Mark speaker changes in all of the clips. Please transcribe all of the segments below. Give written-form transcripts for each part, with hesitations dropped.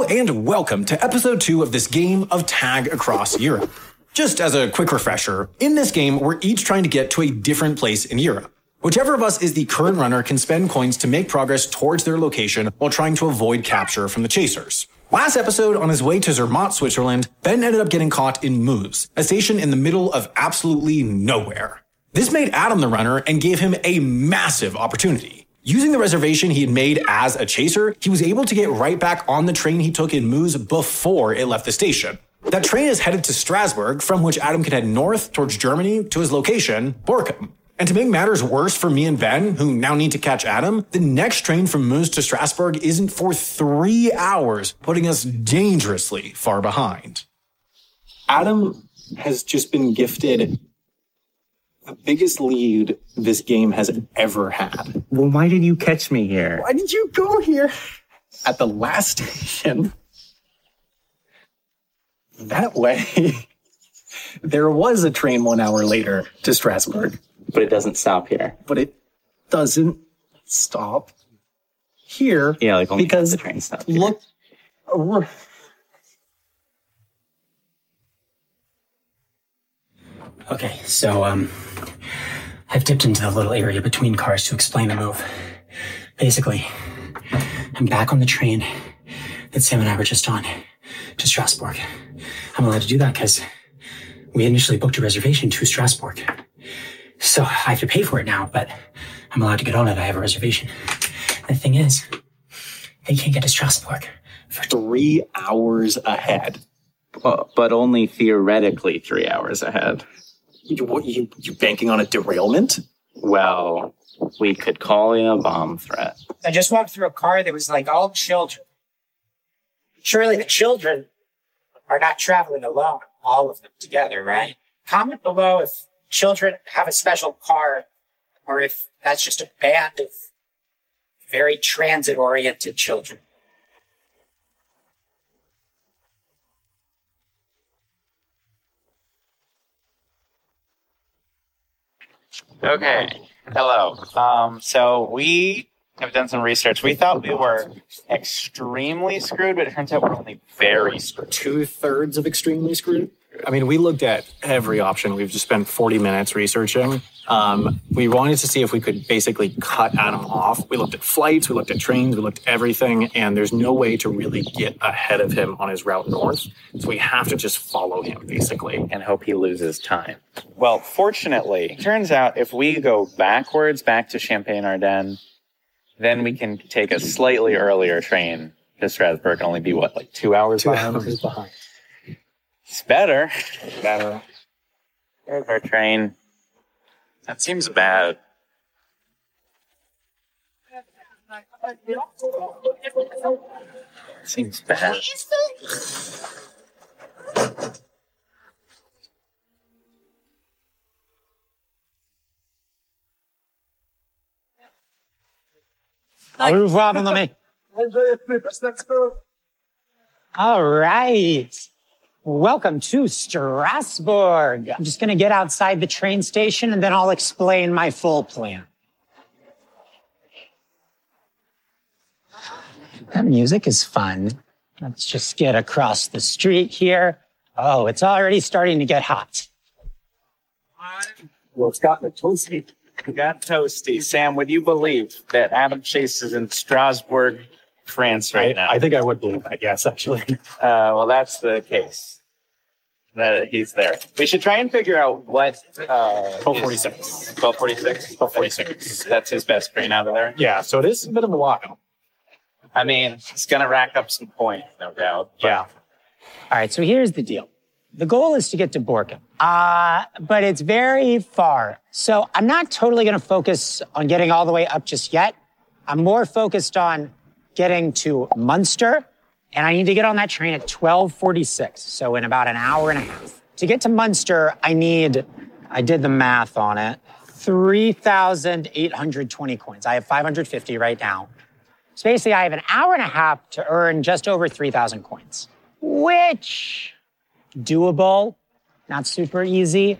Speaker 1: and welcome to episode 2 of this game of Tag Across Europe. Just as a quick refresher, in this game, we're each trying to get to a different place in Europe. Whichever of us is the current runner can spend coins to make progress towards their location while trying to avoid capture from the chasers. Last episode, on his way to Zermatt, Switzerland, Ben ended up getting caught in Meuse, a station in the middle of absolutely nowhere. This made Adam the runner and gave him a massive opportunity. Using the reservation he had made as a chaser, he was able to get right back on the train he took in Meuse before it left the station. That train is headed to Strasbourg, from which Adam can head north towards Germany to his location, Borkum. And to make matters worse for me and Ben, who now need to catch Adam, the next train from Meuse to Strasbourg isn't for 3 hours, putting us dangerously far behind. Adam has just been gifted the biggest lead this game has ever had.
Speaker 2: Well, why did you catch me here?
Speaker 1: Why did you go here? At the last station. That way, there was a train 1 hour later to Strasbourg.
Speaker 2: But it doesn't stop here.
Speaker 1: But it doesn't stop here.
Speaker 2: Yeah, like only
Speaker 1: because
Speaker 2: the train stops here.
Speaker 1: Look.
Speaker 3: Okay, so, I've dipped into the little area between cars to explain the move. Basically, I'm back on the train that Sam and I were just on to Strasbourg. I'm allowed to do that because we initially booked a reservation to Strasbourg. So I have to pay for it now, but I'm allowed to get on it. I have a reservation. The thing is, they can't get to Strasbourg for
Speaker 1: 3 hours ahead.
Speaker 2: But only theoretically 3 hours ahead.
Speaker 1: You banking on a derailment?
Speaker 2: Well, we could call in a bomb threat.
Speaker 4: I just walked through a car that was like all children. Surely the children are not traveling alone, all of them together, right? Comment below if children have a special car or if that's just a band of very transit-oriented children.
Speaker 5: Okay. Hello. So we have done some research. We thought we were extremely screwed, but it turns out we're only very screwed.
Speaker 1: 2/3 of extremely screwed? I mean, we looked at every option. We've just spent 40 minutes researching. We wanted to see if we could basically cut Adam off. We looked at flights, we looked at trains, we looked at everything, and there's no way to really get ahead of him on his route north. So we have to just follow him, basically.
Speaker 2: And hope he loses time.
Speaker 5: Well, fortunately, it turns out if we go backwards back to Champagne-Ardenne, then we can take a slightly earlier train to Strasbourg and only be, what, like 2 hours behind?
Speaker 1: 2 hours behind.
Speaker 5: It's better. Better. There's our train. That seems bad. Seems bad.
Speaker 4: All right. Welcome to Strasbourg. I'm just going to get outside the train station and then I'll explain my full plan. That music is fun. Let's just get across the street here. Oh, it's already starting to get hot.
Speaker 5: Well, it's got the toasty. Got toasty. Sam, would you believe that Adam Chase is in Strasbourg, France right now?
Speaker 1: I think I would believe that, yes, actually.
Speaker 5: Well, that's the case. That he's there. We should try and figure out what...
Speaker 1: 1246.
Speaker 5: 1246? 1246. That's his best train out of there?
Speaker 1: Yeah, so it is a bit of a while.
Speaker 5: I mean, it's going to rack up some points, no doubt.
Speaker 1: Yeah.
Speaker 4: All right, so here's the deal. The goal is to get to Borkum, but it's very far. So I'm not totally going to focus on getting all the way up just yet. I'm more focused on getting to Munster, and I need to get on that train at 12:46, so in about an hour and a half. To get to Munster, I did the math on it, 3,820 coins. I have 550 right now. So basically, I have an hour and a half to earn just over 3,000 coins, which... doable, not super easy.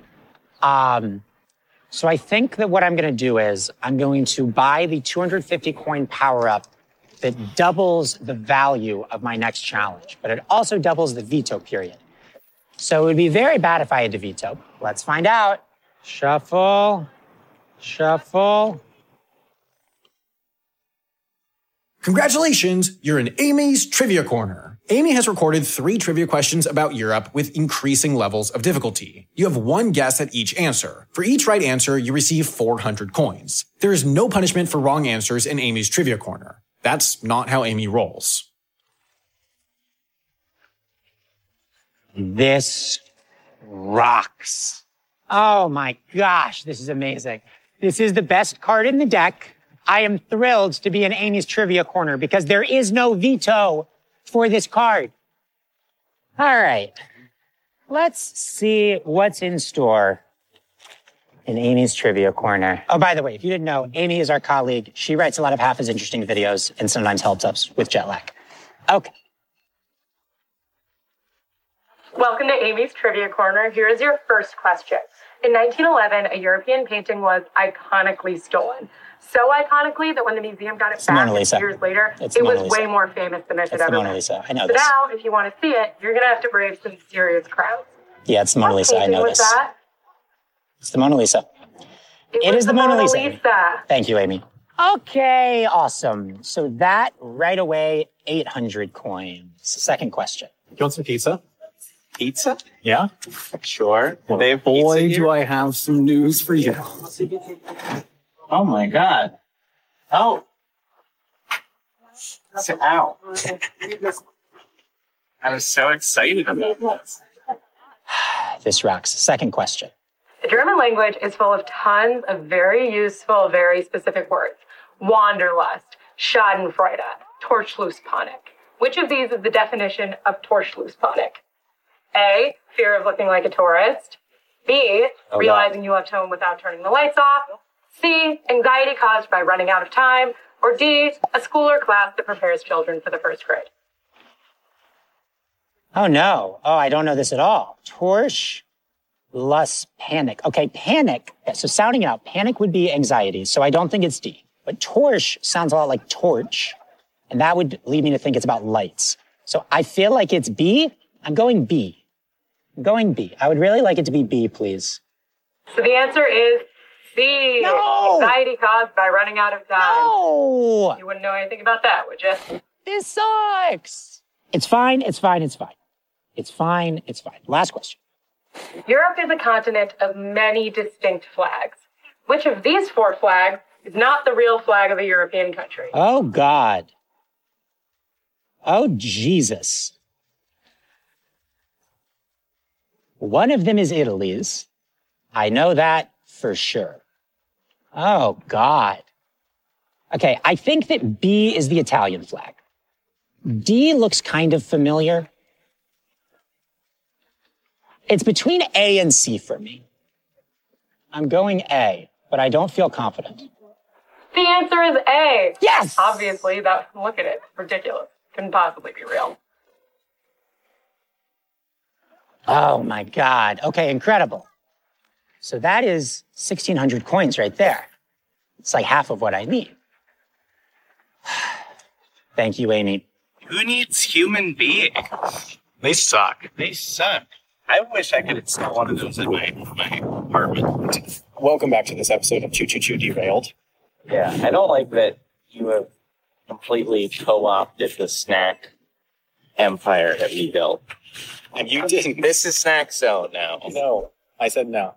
Speaker 4: So I think that what I'm going to do is I'm going to buy the 250 coin power up that doubles the value of my next challenge, but it also doubles the veto period. So it would be very bad if I had to veto. Let's find out. Shuffle, shuffle.
Speaker 1: Congratulations, you're in Amy's Trivia Corner. Amy has recorded 3 trivia questions about Europe with increasing levels of difficulty. You have 1 guess at each answer. For each right answer, you receive 400 coins. There is no punishment for wrong answers in Amy's Trivia Corner. That's not how Amy rolls.
Speaker 4: This rocks. Oh my gosh, this is amazing. This is the best card in the deck. I am thrilled to be in Amy's Trivia Corner because there is no veto for this card. All right, let's see what's in store in Amy's Trivia Corner. Oh, by the way, if you didn't know, Amy is our colleague. She writes a lot of half as interesting videos and sometimes helps us with jet lag. Okay.
Speaker 6: Welcome to Amy's Trivia Corner. Here is your first question. In 1911, a European painting was iconically stolen. So iconically that when the museum got it back years later, it was way more famous than it had ever been.
Speaker 4: Mona Lisa. I know
Speaker 6: so
Speaker 4: this.
Speaker 6: now, if you want to see it, you're going to have to brave some serious crowds.
Speaker 4: Yeah, it's the Mona Lisa. I know this.
Speaker 6: That?
Speaker 4: It's the Mona Lisa. It is the Mona Lisa. Thank you, Amy. Okay, awesome. So that right away, 800 coins. Second question.
Speaker 2: You want some pizza? Pizza?
Speaker 1: Yeah?
Speaker 2: Sure.
Speaker 1: Well, boy, do I have some news for you.
Speaker 2: Oh my God. Oh. Ow. I was so excited about this.
Speaker 4: This rocks. Second question.
Speaker 6: The German language is full of tons of very useful, very specific words. Wanderlust, Schadenfreude, Torschlusspanik. Which of these is the definition of Torschlusspanik? A, fear of looking like a tourist. B, realizing you left home without turning the lights off. C, anxiety caused by running out of time. Or D, a school or class that prepares children for the first grade.
Speaker 4: Oh, no. Oh, I don't know this at all. Torsch, lust, panic. Okay, panic. So sounding it out, panic would be anxiety. So I don't think it's D. But torch sounds a lot like torch. And that would lead me to think it's about lights. So I feel like it's B. I'm going B. I'm going B. I would really like it to be B, please.
Speaker 6: So the answer is C.
Speaker 4: No!
Speaker 6: Anxiety caused by running out of time.
Speaker 4: No!
Speaker 6: You wouldn't know anything about that, would you?
Speaker 4: This sucks. It's fine. It's fine. It's fine. It's fine. It's fine. Last question.
Speaker 6: Europe is a continent of many distinct flags. Which of these 4 flags is not the real flag of a European country?
Speaker 4: Oh, God. Oh, Jesus. One of them is Italy's. I know that for sure. Oh, God. Okay, I think that B is the Italian flag. D looks kind of familiar. It's between A and C for me. I'm going A, but I don't feel confident.
Speaker 6: The answer is A.
Speaker 4: Yes!
Speaker 6: Obviously, look at it. Ridiculous. Couldn't possibly be real.
Speaker 4: Oh my God. Okay, incredible. So that is 1,600 coins right there. It's like half of what I need. Thank you, Amy.
Speaker 2: Who needs human beings? They suck. They suck. I wish I could install one of those in my apartment.
Speaker 1: Welcome back to this episode of Choo Choo Choo Derailed.
Speaker 2: Yeah, I don't like that you have completely co-opted the snack empire that we built.
Speaker 1: And you didn't.
Speaker 2: This is Snack Zone now.
Speaker 1: No, I said no.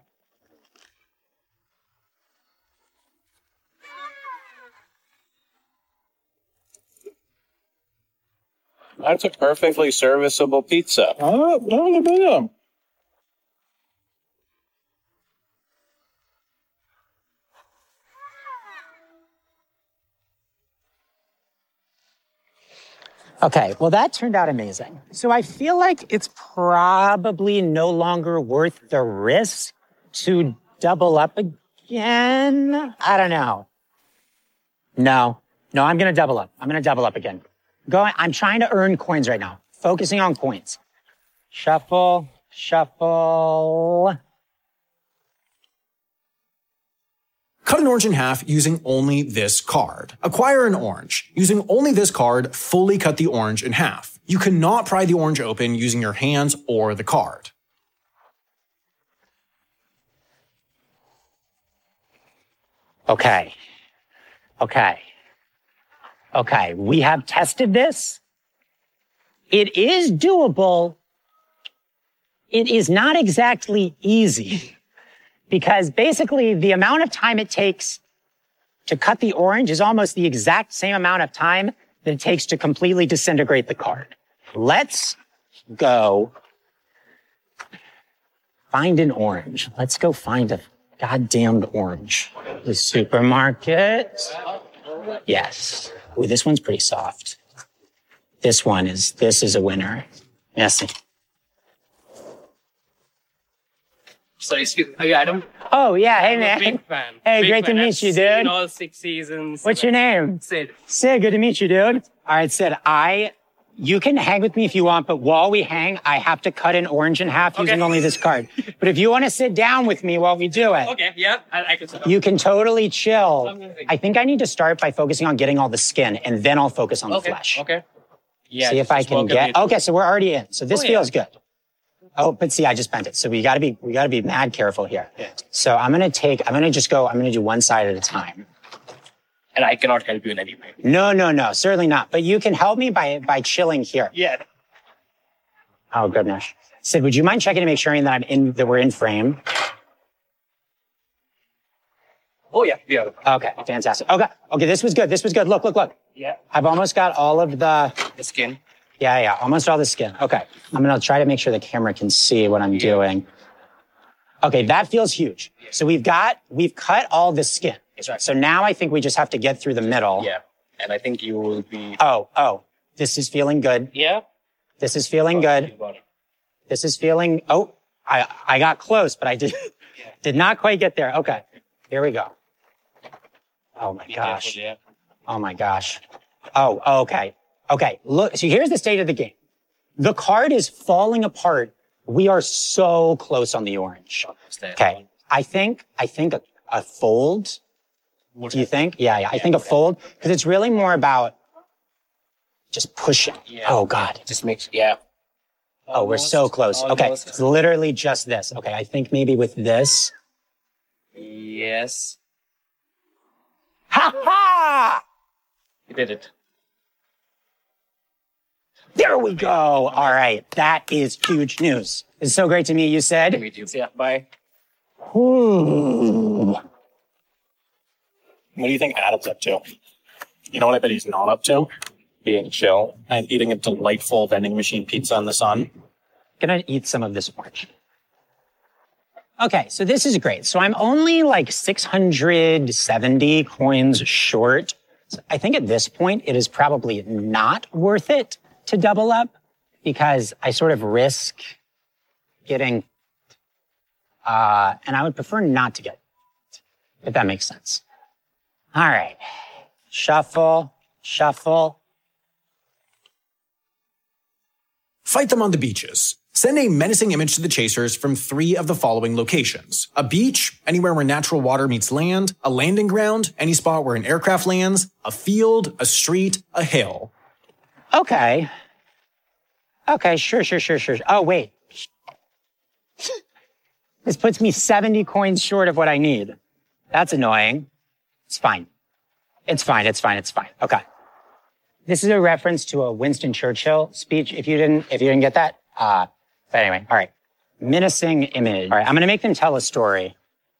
Speaker 2: That's a perfectly serviceable pizza.
Speaker 1: Oh, no.
Speaker 4: Okay, well, that turned out amazing. So I feel like it's probably no longer worth the risk to double up again. I don't know. No, I'm going to double up. I'm going to double up again. I'm trying to earn coins right now. Focusing on coins. Shuffle, shuffle.
Speaker 1: Cut an orange in half using only this card. Acquire an orange. Using only this card, fully cut the orange in half. You cannot pry the orange open using your hands or the card.
Speaker 4: Okay. We have tested this. It is doable. It is not exactly easy because basically the amount of time it takes to cut the orange is almost the exact same amount of time that it takes to completely disintegrate the card. Let's go find an orange. Let's go find a goddamned orange. The supermarket. Yes. Ooh, this one's pretty soft. This is a winner. Merci.
Speaker 7: So, excuse me, are you Adam?
Speaker 4: Oh, yeah. Hey,
Speaker 7: I'm
Speaker 4: man.
Speaker 7: a big fan.
Speaker 4: Hey,
Speaker 7: Big
Speaker 4: great to
Speaker 7: fan.
Speaker 4: meet
Speaker 7: I've
Speaker 4: you,
Speaker 7: seen
Speaker 4: dude.
Speaker 7: all 6 seasons.
Speaker 4: What's your name?
Speaker 7: Sid.
Speaker 4: Sid, good to meet you, dude. All right, Sid, you can hang with me if you want, but while we hang, I have to cut an orange in half using only this card. But if you want to sit down with me while we do it,
Speaker 7: Okay, yeah, I can sit.
Speaker 4: you can totally chill.
Speaker 7: Amazing.
Speaker 4: I think I need to start by focusing on getting all the skin, and then I'll focus on the
Speaker 7: Okay,
Speaker 4: flesh.
Speaker 7: okay. Yeah,
Speaker 4: See if I can get. Okay, so we're already in. So this
Speaker 7: Oh, yeah.
Speaker 4: feels good. Oh, but see, I just bent it. So we gotta be mad careful here.
Speaker 7: Yeah.
Speaker 4: So I'm gonna do one side at a time.
Speaker 7: And I cannot help you in any way.
Speaker 4: No, certainly not. But you can help me by chilling here.
Speaker 7: Yeah.
Speaker 4: Oh goodness. Sid, would you mind checking to make sure that we're in frame?
Speaker 7: Oh, yeah, yeah.
Speaker 4: Okay, fantastic. Okay, this was good. Look.
Speaker 7: Yeah.
Speaker 4: I've almost got all of the
Speaker 7: skin.
Speaker 4: Yeah, almost all the skin. Okay, I'm gonna try to make sure the camera can see what I'm doing. Okay, that feels huge. So we've cut all the skin.
Speaker 7: That's right.
Speaker 4: So now I think we just have to get through the middle.
Speaker 7: Yeah. And I think you will be...
Speaker 4: Oh, this is feeling good.
Speaker 7: Yeah?
Speaker 4: This is feeling good.
Speaker 7: You got it.
Speaker 4: This is feeling, I got close, but I did not quite get there. Okay, here we go. Oh my gosh.
Speaker 7: Careful, yeah.
Speaker 4: Oh my gosh. Oh, okay. Okay, look, so here's the state of the game. The card is falling apart. We are so close on the orange. Okay, I think a fold. Do you think? Yeah, I think a fold, because it's really more about just pushing.
Speaker 7: Yeah.
Speaker 4: Oh God.
Speaker 7: Just makes... Yeah.
Speaker 4: Oh, we're so close. Okay,
Speaker 7: Almost.
Speaker 4: it's literally just this. Okay, I think maybe with this.
Speaker 7: Yes.
Speaker 4: Ha ha!
Speaker 7: You did it.
Speaker 4: There we go. All right, that is huge news. It's so great to meet you, Sid.
Speaker 7: Me too. Yeah, bye.
Speaker 4: Ooh.
Speaker 8: What do you think Adam's up to? You know what I bet he's not up to? Being chill and eating a delightful vending machine pizza in the sun.
Speaker 4: Gonna eat some of this orange. Okay, so this is great. So I'm only like 670 coins short. So I think at this point, it is probably not worth it to double up because I sort of risk getting, and I would prefer not to get, if that makes sense. All right, shuffle.
Speaker 1: Fight them on the beaches. Send a menacing image to the chasers from 3 of the following locations. A beach, anywhere where natural water meets land. A landing ground, any spot where an aircraft lands. A field, a street, a hill.
Speaker 4: Okay, sure. Oh, wait. This puts me 70 coins short of what I need. That's annoying. It's fine. Okay. This is a reference to a Winston Churchill speech. If you didn't get that. But anyway, all right. Menacing image. All right, I'm gonna make them tell a story.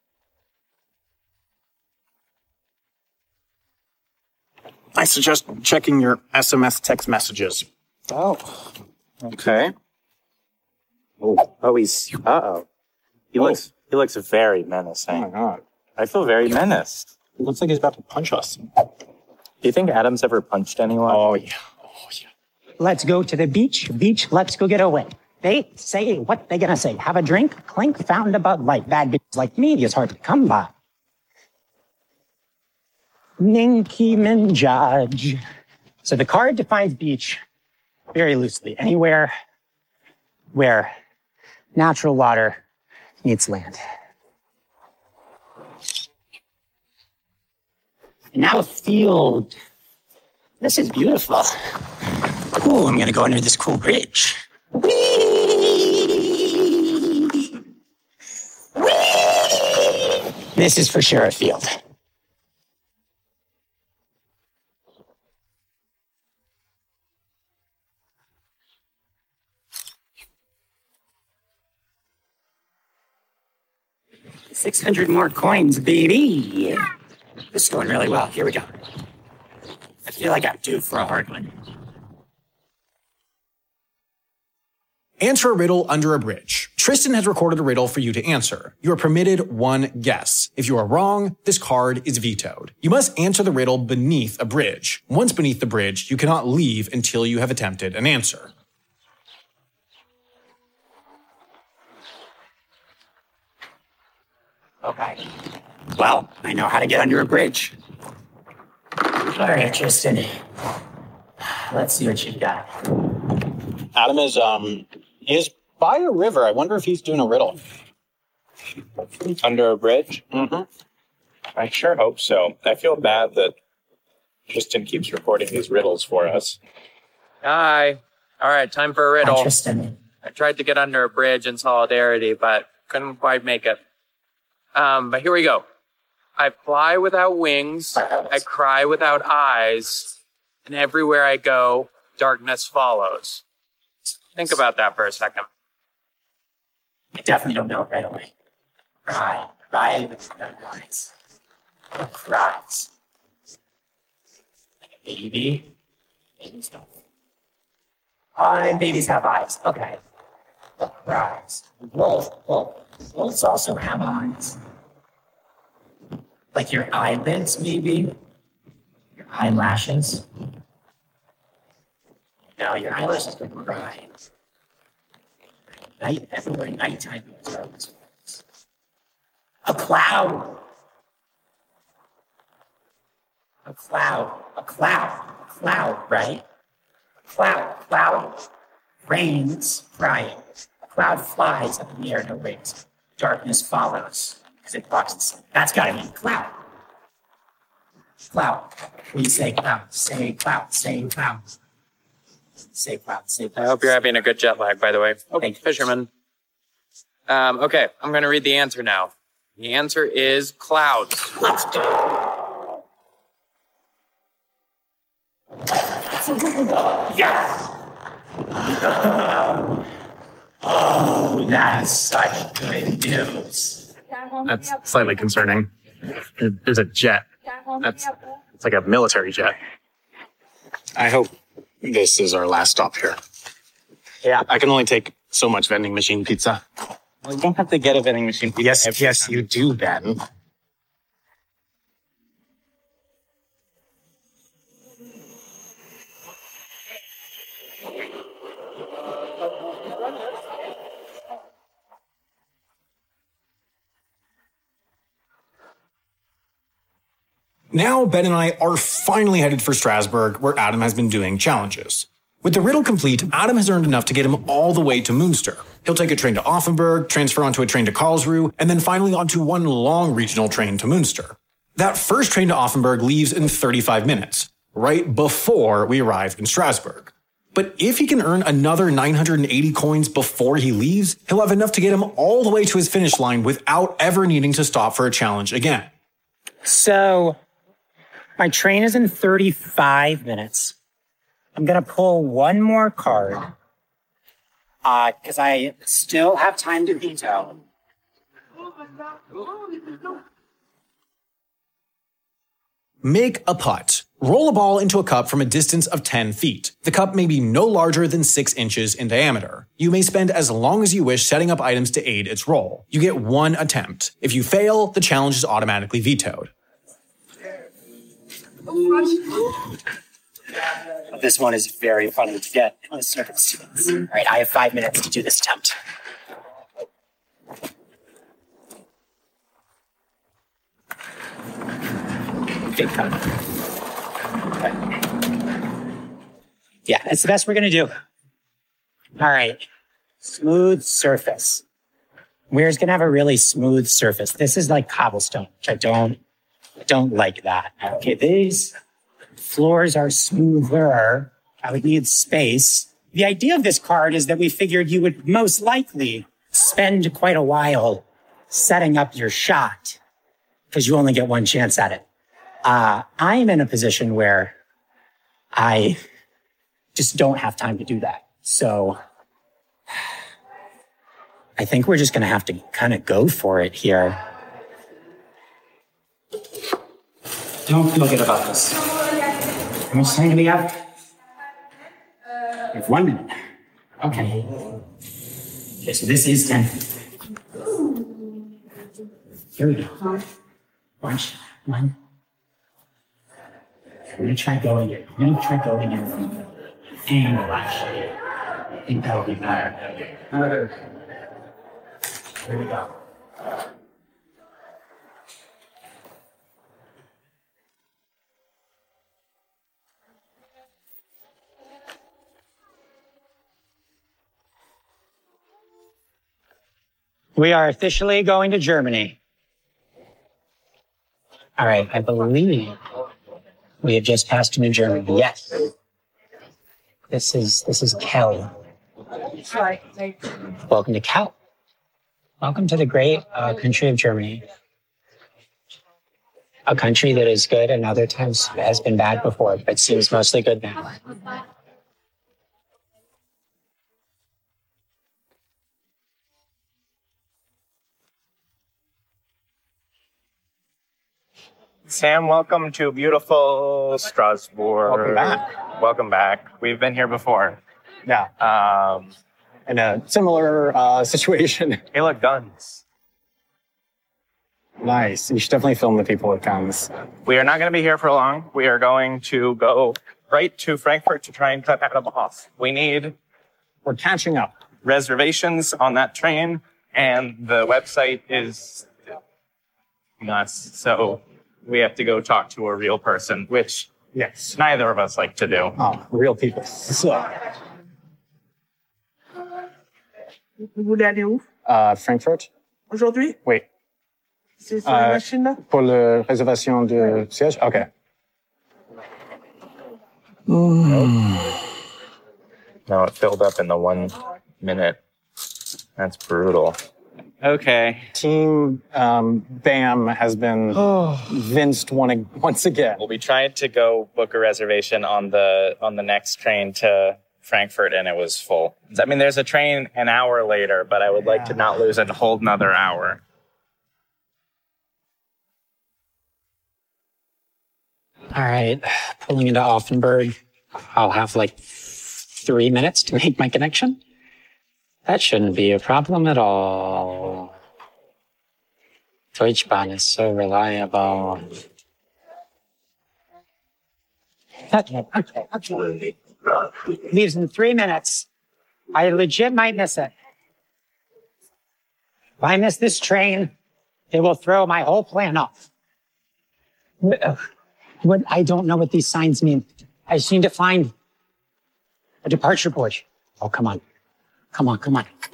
Speaker 8: I suggest checking your SMS text messages.
Speaker 5: Oh. Okay. Oh, he's... Uh-oh. He looks very menacing.
Speaker 8: Oh my god.
Speaker 5: I feel very menaced.
Speaker 8: It looks like he's about to punch us.
Speaker 5: Do you think Adam's ever punched anyone?
Speaker 8: Oh yeah.
Speaker 4: Let's go to the beach. Let's go get away. They say what they gonna say. Have a drink, clink, found a Bud Light. Bad bitches like me is hard to come by. Ninky Minaj. So the card defines beach very loosely. Anywhere where natural water meets land. And now a field. This is beautiful. Ooh, I'm gonna go under this cool bridge. Whee! Whee! This is for sure a field. $600 more coins, baby. This is going really well. Here we go. I feel like I'm due for a hard one.
Speaker 1: Answer a riddle under a bridge. Tristan has recorded a riddle for you to answer. You are permitted one guess. If you are wrong, this card is vetoed. You must answer the riddle beneath a bridge. Once beneath the bridge, you cannot leave until you have attempted an answer.
Speaker 4: Okay. Well, I know how to get under a bridge. All right, Tristan. Let's see what you've got.
Speaker 8: Adam is by a river. I wonder if he's doing a riddle.
Speaker 5: Under a bridge?
Speaker 8: Mm-hmm.
Speaker 5: I sure hope so. I feel bad that Tristan keeps recording these riddles for us.
Speaker 9: Hi. All right, time for a riddle.
Speaker 4: Tristan.
Speaker 9: I tried to get under a bridge in solidarity, but couldn't quite make it. But here we go. I fly without wings. I cry without eyes. And everywhere I go, darkness follows. Think about that for a second.
Speaker 4: I definitely don't know it right away. Cry without eyes. Cries. Like a baby. Babies don't. And babies have eyes. Okay. Cries. Wolves also have eyes. Like your eyelids, maybe? Your eyelashes? No, your eyelashes would cry. Everywhere nighttime. A cloud. A cloud, right? Cloud. Rains, crying. A cloud flies up in the air, no wings. Darkness follows, because it blocks the sun. That's gotta be cloud. Cloud. When you say cloud, say cloud, say cloud. Say cloud, say cloud.
Speaker 9: I hope you're having a good jet lag, by the way.
Speaker 4: Okay,
Speaker 9: fisherman. Okay, I'm going to read the answer now. The answer is clouds.
Speaker 4: Let's do it. Yes! Oh, that's such good news.
Speaker 8: That's slightly concerning. There's a jet. It's like a military jet. I hope this is our last stop here.
Speaker 1: Yeah.
Speaker 8: I can only take so much vending machine pizza.
Speaker 5: Well, you don't have to get a vending machine.
Speaker 8: Yes, you do, Ben.
Speaker 1: Now, Ben and I are finally headed for Strasbourg, where Adam has been doing challenges. With the riddle complete, Adam has earned enough to get him all the way to Münster. He'll take a train to Offenburg, transfer onto a train to Karlsruhe, and then finally onto one long regional train to Münster. That first train to Offenburg leaves in 35 minutes, right before we arrive in Strasbourg. But if he can earn another 980 coins before he leaves, he'll have enough to get him all the way to his finish line without ever needing to stop for a challenge again.
Speaker 4: So, my train is in 35 minutes. I'm going to pull one more card. Because I still have time to veto.
Speaker 1: Make a putt. Roll a ball into a cup from a distance of 10 feet. The cup may be no larger than 6 inches in diameter. You may spend as long as you wish setting up items to aid its roll. You get one attempt. If you fail, the challenge is automatically vetoed.
Speaker 4: This one is very funny to get in this circumstance. All right, I have 5 minutes to do this attempt. Big time. Okay. Yeah, that's the best we're going to do. All right. Smooth surface. Weir's going to have a really smooth surface. This is like cobblestone, which I don't I don't like that. Okay, these floors are smoother. I would need space. The idea of this card is that we figured you would most likely spend quite a while setting up your shot because you only get one chance at it. I'm in a position where I just don't have time to do that. So I think we're just going to have to kind of go for it here. Don't feel good about this. How much time do we have? We have 1 minute. Okay. Okay, so this is 10. Here we go. Watch. One. We're going to try going in. We're going to try going in from the angle, actually. I think that'll be better. Here we go. We are officially going to Germany. All right, I believe we have just passed into Germany. Yes. This is Kel. Welcome to Kel. Welcome to the great country of Germany. A country that is good and other times has been bad before, but seems mostly good now.
Speaker 5: Sam, welcome to beautiful Strasbourg.
Speaker 8: Welcome back.
Speaker 5: Welcome back. We've been here before.
Speaker 8: Yeah. In a similar situation.
Speaker 5: Hey, look, guns.
Speaker 8: Nice. You should definitely film the people with guns.
Speaker 5: We are not going to be here for long. We are going to go right to Frankfurt to try and cut Adam off. We're
Speaker 8: catching up.
Speaker 5: Reservations on that train, and the website is nuts. So we have to go talk to a real person, which
Speaker 8: Yes.
Speaker 5: neither of us like to do.
Speaker 8: Oh, real people. So,
Speaker 10: Vous voulez aller où
Speaker 8: Frankfurt?
Speaker 10: aujourd'hui?
Speaker 8: Oui.
Speaker 10: C'est sur la machine là?
Speaker 8: Pour la réservation de siège? OK.
Speaker 5: No, it filled up in the 1 minute. That's brutal. Okay.
Speaker 8: Team BAM has been vinced once again.
Speaker 5: Well, we tried to go book a reservation on the next train to Frankfurt, and it was full. I mean, there's a train an hour later, but I would like to not lose a whole another hour.
Speaker 4: All right, pulling into Offenburg. I'll have like 3 minutes to make my connection. That shouldn't be a problem at all. Deutschbahn is so reliable. Okay. Leaves in 3 minutes. I legit might miss it. If I miss this train, it will throw my whole plan off. What? I don't know what these signs mean. I just need to find a departure board. Oh, come on. Come on.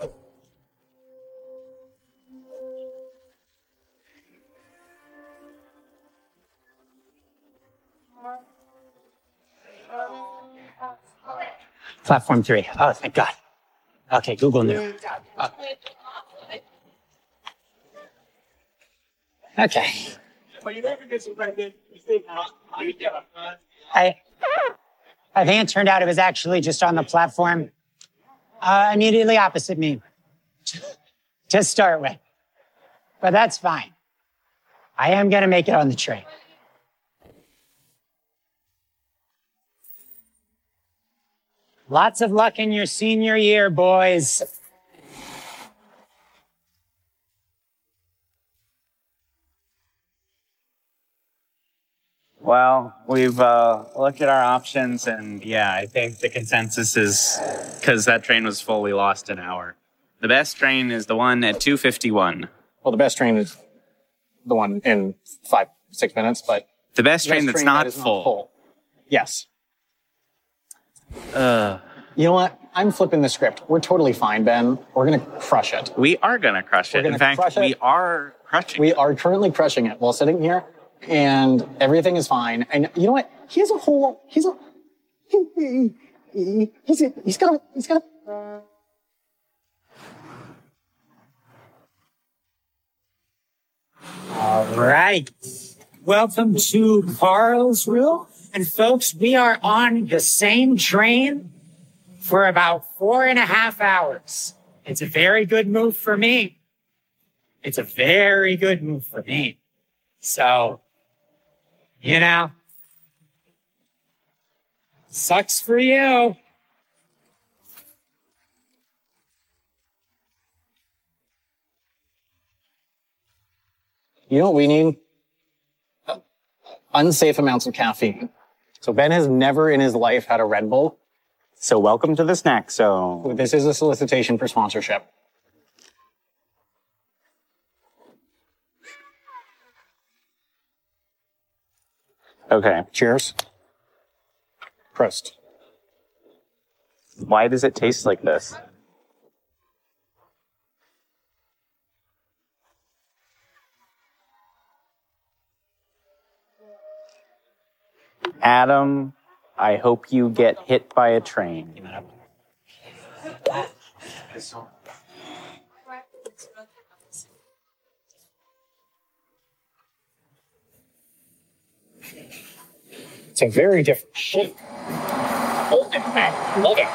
Speaker 4: Platform 3. Oh, thank God. Okay, Google knew. Okay. I think it turned out it was actually just on the platform immediately opposite me to start with. But that's fine. I am going to make it on the train. Lots of luck in your senior year, boys.
Speaker 5: Well, we've looked at our options, and yeah, I think the consensus is because that train was fully lost an hour. The best train is the one at 2:51.
Speaker 8: Well, the best train is the one in 5-6 minutes, but
Speaker 5: the best train that's not full.
Speaker 8: Yes. You know what? I'm flipping the script. We're totally fine, Ben. We're going to crush it.
Speaker 5: We are going to crush it. In fact, we are crushing it.
Speaker 8: We are currently crushing it while sitting here
Speaker 1: and everything is fine. And you know what? He has a whole, he's got a.
Speaker 4: All right. Welcome to Carlsruhe. And folks, we are on the same train for about 4.5 hours. It's a very good move for me. It's a very good move for me. So, you know, sucks for you.
Speaker 1: You know what we need? Unsafe amounts of caffeine. So Ben has never in his life had a Red Bull.
Speaker 11: So welcome to the snack zone.
Speaker 1: This is a solicitation for sponsorship.
Speaker 11: Okay.
Speaker 1: Cheers. Prost.
Speaker 11: Why does it taste like this? Adam, I hope you get hit by a train.
Speaker 4: It's a very different shape. Hold it, man. Hold it.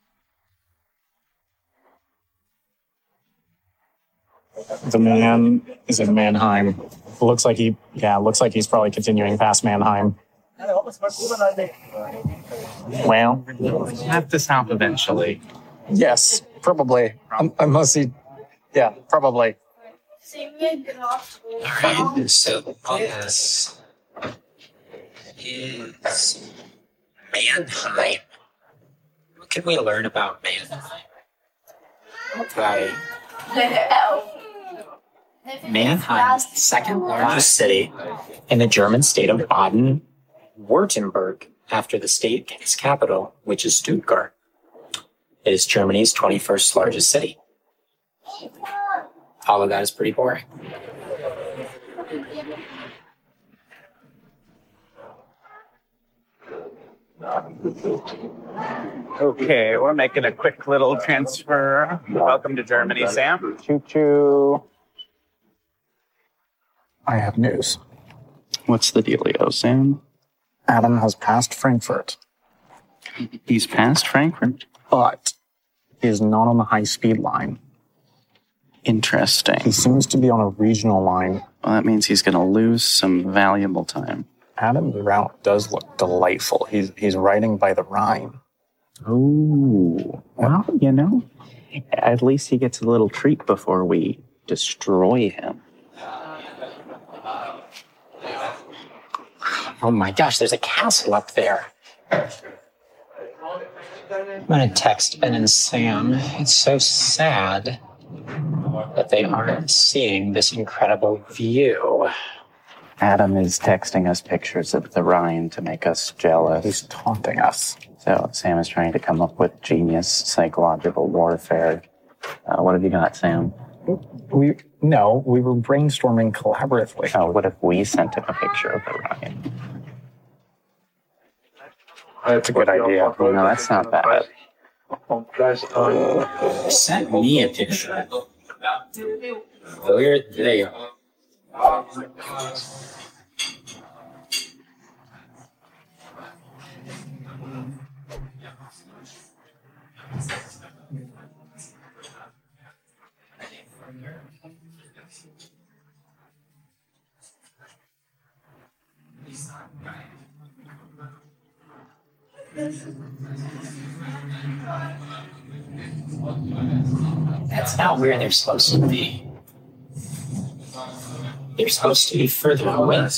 Speaker 8: The man is in Mannheim. Looks like he's probably continuing past Mannheim. Well,
Speaker 5: We'll have to stop eventually.
Speaker 8: yes, probably. I must see. Yeah, probably.
Speaker 3: Alright, so this is Mannheim. What can we learn about Mannheim? Okay. Mannheim is the second largest city in the German state of Baden-Württemberg after the state its capital, which is Stuttgart. It is Germany's 21st largest city. All of that is pretty boring.
Speaker 5: Okay, we're making a quick little transfer. Welcome to Germany, Sam.
Speaker 11: Choo-choo.
Speaker 1: I have news.
Speaker 11: What's the dealio, Sam?
Speaker 1: Adam has passed Frankfurt,
Speaker 11: He's past Frankfurt.
Speaker 1: but he is not on the high-speed line.
Speaker 11: Interesting.
Speaker 1: He seems to be on a regional line.
Speaker 11: Well, that means he's going to lose some valuable time.
Speaker 1: Adam's route does look delightful. He's riding by the Rhine.
Speaker 11: Ooh. Well, you know, at least he gets a little treat before we destroy him.
Speaker 3: Oh my gosh, there's a castle up there. I'm gonna text Ben and Sam. It's so sad that they aren't seeing this incredible view.
Speaker 11: Adam is texting us pictures of the Rhine to make us jealous.
Speaker 1: He's taunting us.
Speaker 11: So Sam is trying to come up with genius psychological warfare. What have you got, Sam?
Speaker 1: We were brainstorming collaboratively.
Speaker 11: Oh, what if we sent him a picture of the Rhine?
Speaker 8: That's a good idea.
Speaker 11: No, that's not bad.
Speaker 3: Sent me a picture. Where they are. That's not where they're supposed to be. They're supposed to be further away.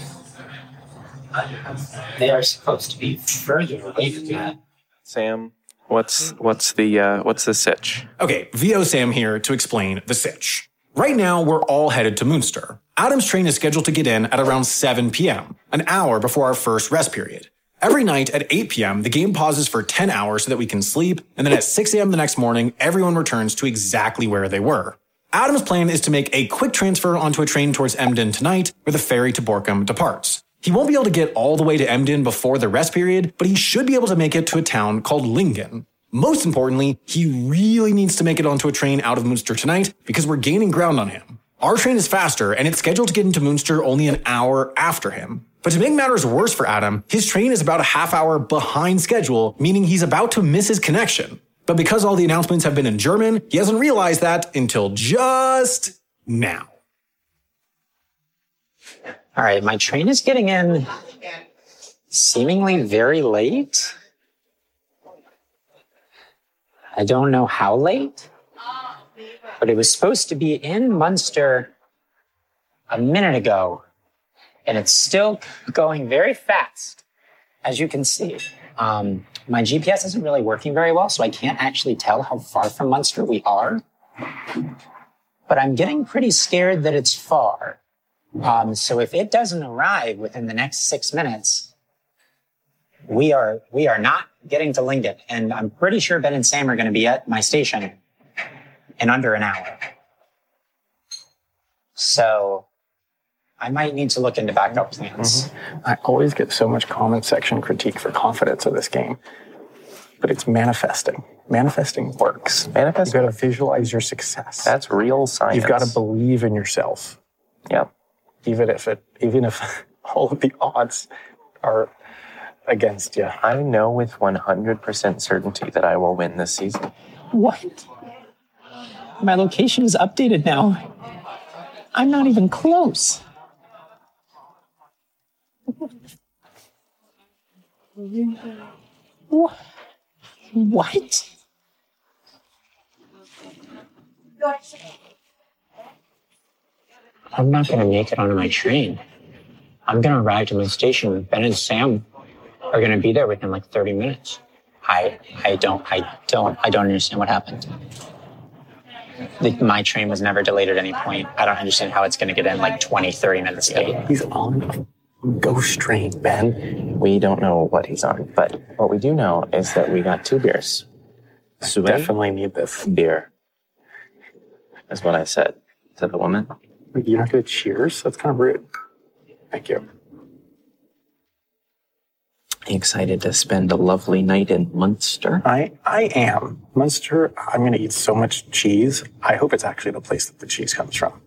Speaker 3: They are supposed to be further away from that.
Speaker 5: Sam, what's the sitch?
Speaker 1: Okay, VO Sam here to explain the sitch. Right now, we're all headed to Münster. Adam's train is scheduled to get in at around 7 p.m., an hour before our first rest period. Every night at 8 p.m., the game pauses for 10 hours so that we can sleep, and then at 6 a.m. the next morning, everyone returns to exactly where they were. Adam's plan is to make a quick transfer onto a train towards Emden tonight, where the ferry to Borkum departs. He won't be able to get all the way to Emden before the rest period, but he should be able to make it to a town called Lingen. Most importantly, he really needs to make it onto a train out of Munster tonight because we're gaining ground on him. Our train is faster, and it's scheduled to get into Munster only an hour after him. But to make matters worse for Adam, his train is about a half hour behind schedule, meaning he's about to miss his connection. But because all the announcements have been in German, he hasn't realized that until just now.
Speaker 4: All right, my train is getting in seemingly very late. I don't know how late, but it was supposed to be in Munster a minute ago, and it's still going very fast, as you can see. My GPS isn't really working very well, so I can't actually tell how far from Munster we are. But I'm getting pretty scared that it's far. So if it doesn't arrive within the next 6 minutes, we are not getting to Lingen. And I'm pretty sure Ben and Sam are going to be at my station in under an hour. So I might need to look into backup plans.
Speaker 12: I always get so much comment section critique for confidence of this game, but it's manifesting. Manifesting works. You've got to visualize your success.
Speaker 11: That's real science.
Speaker 12: You've got to believe in yourself.
Speaker 11: Yep.
Speaker 12: Even if all of the odds are against you.
Speaker 11: I know with 100% certainty that I will win this season.
Speaker 4: What? My location is updated now. I'm not even close. What? I'm not going to make it onto my train. I'm going to arrive to my station. Ben and Sam are going to be there within like 30 minutes. I don't understand what happened. My train was never delayed at any point. I don't understand how it's going to get in like 20, 30 minutes late.
Speaker 12: He's on a ghost train, Ben.
Speaker 11: We don't know what he's on, but what we do know is that we got 2 beers.
Speaker 12: I definitely need this.
Speaker 11: Beer. That's what I said to the woman.
Speaker 12: You're not going to cheers? That's kind of rude. Thank you.
Speaker 11: Are you excited to spend a lovely night in Munster?
Speaker 12: I am. Munster, I'm going to eat so much cheese. I hope it's actually the place that the cheese comes from.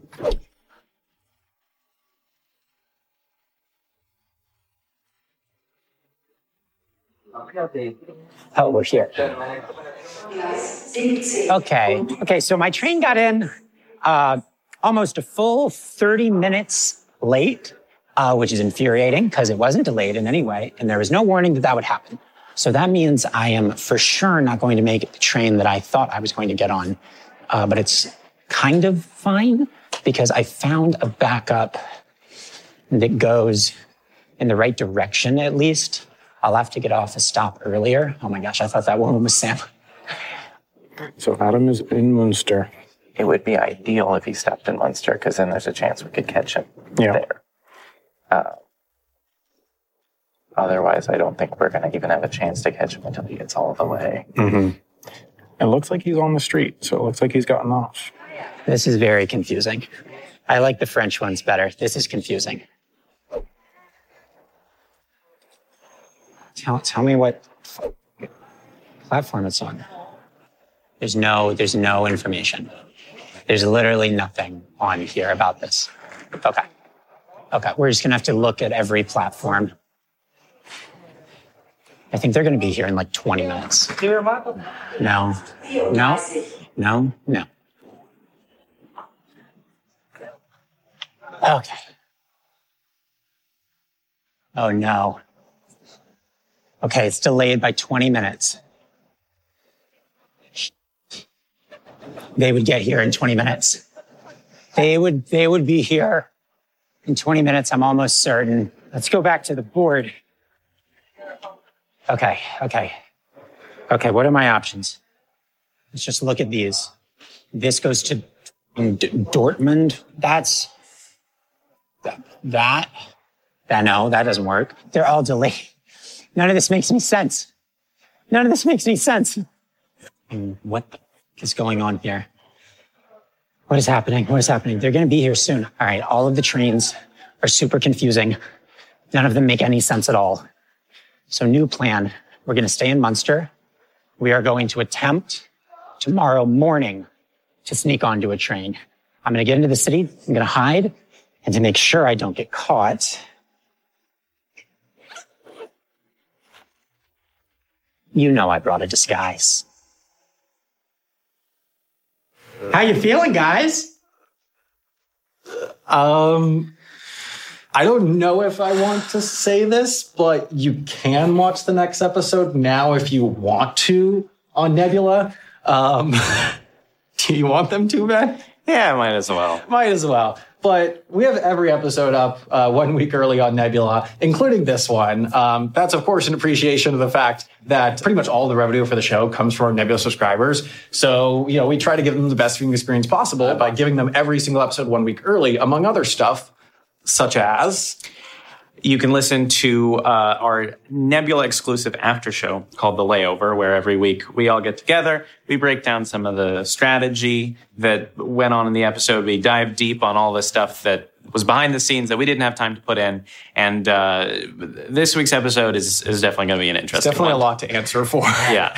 Speaker 4: Oh, we're here. Okay, so my train got in almost a full 30 minutes late, which is infuriating because it wasn't delayed in any way, and there was no warning that that would happen. So that means I am for sure not going to make the train that I thought I was going to get on, but it's kind of fine because I found a backup that goes in the right direction at least. I'll have to get off a stop earlier. Oh my gosh, I thought that woman was Sam.
Speaker 12: So Adam is in Munster.
Speaker 11: It would be ideal if he stopped in Munster, because then there's a chance we could catch him there. Otherwise, I don't think we're going to even have a chance to catch him until he gets all the way.
Speaker 12: Mm-hmm. It looks like he's on the street, so it looks like he's gotten off.
Speaker 4: This is very confusing. I like the French ones better. This is confusing. Tell me what platform it's on. There's no information. There's literally nothing on here about this. Okay, we're just gonna have to look at every platform. I think they're gonna be here in like 20 minutes. No. Okay. Oh no. Okay, it's delayed by 20 minutes. They would get here in 20 minutes. They would be here in 20 minutes, I'm almost certain. Let's go back to the board. Okay, what are my options? Let's just look at these. This goes to Dortmund. No, that doesn't work. They're all delayed. None of this makes any sense. What the f- is going on here? What is happening? What is happening? They're going to be here soon. All right, all of the trains are super confusing. None of them make any sense at all. So new plan. We're going to stay in Munster. We are going to attempt tomorrow morning to sneak onto a train. I'm going to get into the city. I'm going to hide. And to make sure I don't get caught, you know I brought a disguise. How you feeling, guys?
Speaker 1: I don't know if I want to say this, but you can watch the next episode now if you want to on Nebula. Do you want them to, Ben?
Speaker 5: Yeah, might as well.
Speaker 1: Might as well. But we have every episode up 1 week early on Nebula, including this one. That's, of course, an appreciation of the fact that pretty much all the revenue for the show comes from our Nebula subscribers. So, you know, we try to give them the best viewing experience possible by giving them every single episode 1 week early, among other stuff, such as...
Speaker 5: You can listen to our Nebula exclusive after show called The Layover, where every week we all get together. We break down some of the strategy that went on in the episode. We dive deep on all the stuff that was behind the scenes that we didn't have time to put in. And this week's episode is definitely going to be an interesting
Speaker 1: It's definitely
Speaker 5: one.
Speaker 1: a lot to answer for.
Speaker 5: Yeah.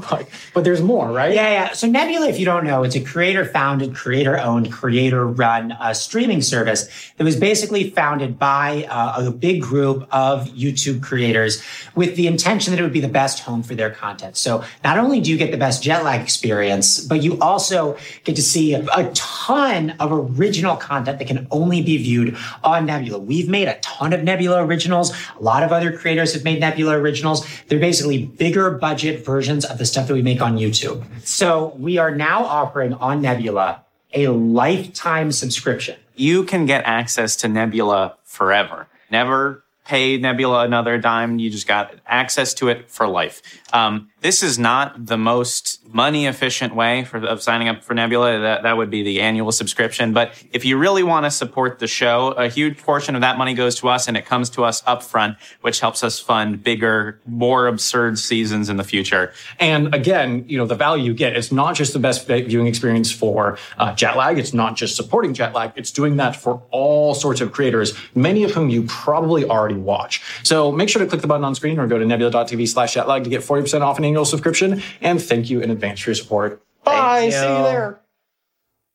Speaker 1: but there's more, right?
Speaker 4: Yeah. So Nebula, if you don't know, it's a creator-founded, creator-owned, creator-run streaming service that was basically founded by a big group of YouTube creators with the intention that it would be the best home for their content. So not only do you get the best jet lag experience, but you also get to see a ton of original content that can only be viewed on Nebula. We've made a ton of Nebula originals. A lot of other creators have made Nebula originals. They're basically bigger budget versions of the stuff that we make on YouTube. So we are now offering on Nebula a lifetime subscription.
Speaker 5: You can get access to Nebula forever. Never pay Nebula another dime. You just got access to it for life. This is not the most money-efficient way of signing up for Nebula. That would be the annual subscription. But if you really want to support the show, a huge portion of that money goes to us, and it comes to us up front, which helps us fund bigger, more absurd seasons in the future.
Speaker 1: And again, you know, the value you get is not just the best viewing experience for jet lag. It's not just supporting jet lag. It's doing that for all sorts of creators, many of whom you probably already watch. So make sure to click the button on screen or go to nebula.tv/jetlag to get 40% off an annual subscription. And thank you in advance for your support. Bye. See you there.